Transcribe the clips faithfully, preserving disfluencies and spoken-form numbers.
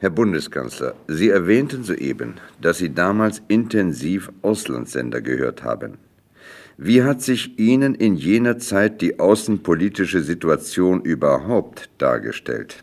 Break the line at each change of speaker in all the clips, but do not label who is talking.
Herr Bundeskanzler, Sie erwähnten soeben, dass Sie damals intensiv Auslandssender gehört haben. Wie hat sich Ihnen in jener Zeit die außenpolitische Situation überhaupt dargestellt?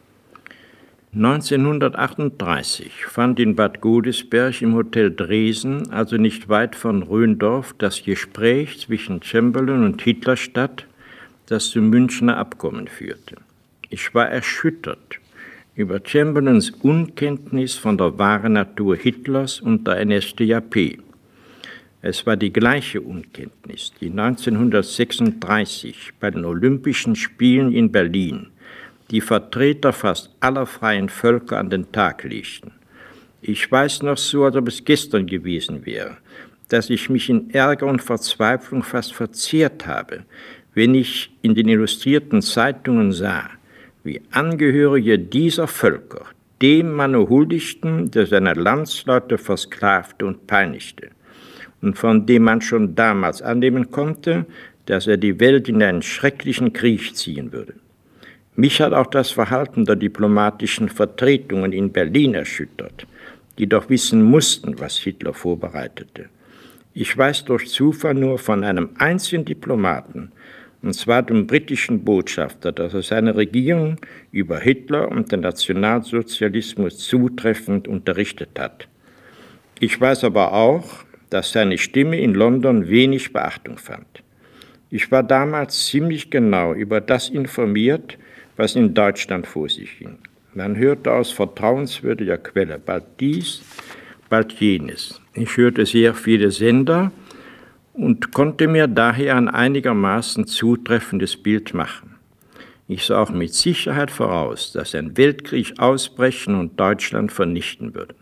neunzehnhundertachtunddreißig fand in Bad Godesberg im Hotel Dresen, also nicht weit von Rhöndorf, das Gespräch zwischen Chamberlain und Hitler statt, das zum Münchner Abkommen führte. Ich war erschüttert über Chamberlains Unkenntnis von der wahren Natur Hitlers und der N S D A P. Es war die gleiche Unkenntnis, die neunzehnhundertsechsunddreißig bei den Olympischen Spielen in Berlin die Vertreter fast aller freien Völker an den Tag legten. Ich weiß noch so, als ob es gestern gewesen wäre, dass ich mich in Ärger und Verzweiflung fast verzehrt habe, wenn ich in den illustrierten Zeitungen sah, wie Angehörige dieser Völker dem Manne huldigten, der seine Landsleute versklavte und peinigte und von dem man schon damals annehmen konnte, dass er die Welt in einen schrecklichen Krieg ziehen würde. Mich hat auch das Verhalten der diplomatischen Vertretungen in Berlin erschüttert, die doch wissen mussten, was Hitler vorbereitete. Ich weiß durch Zufall nur von einem einzigen Diplomaten, und zwar dem britischen Botschafter, dass er seine Regierung über Hitler und den Nationalsozialismus zutreffend unterrichtet hat. Ich weiß aber auch, dass seine Stimme in London wenig Beachtung fand. Ich war damals ziemlich genau über das informiert, was in Deutschland vor sich ging. Man hörte aus vertrauenswürdiger Quelle bald dies, bald jenes. Ich hörte sehr viele Sender und konnte mir daher ein einigermaßen zutreffendes Bild machen. Ich sah auch mit Sicherheit voraus, dass ein Weltkrieg ausbrechen und Deutschland vernichten würde.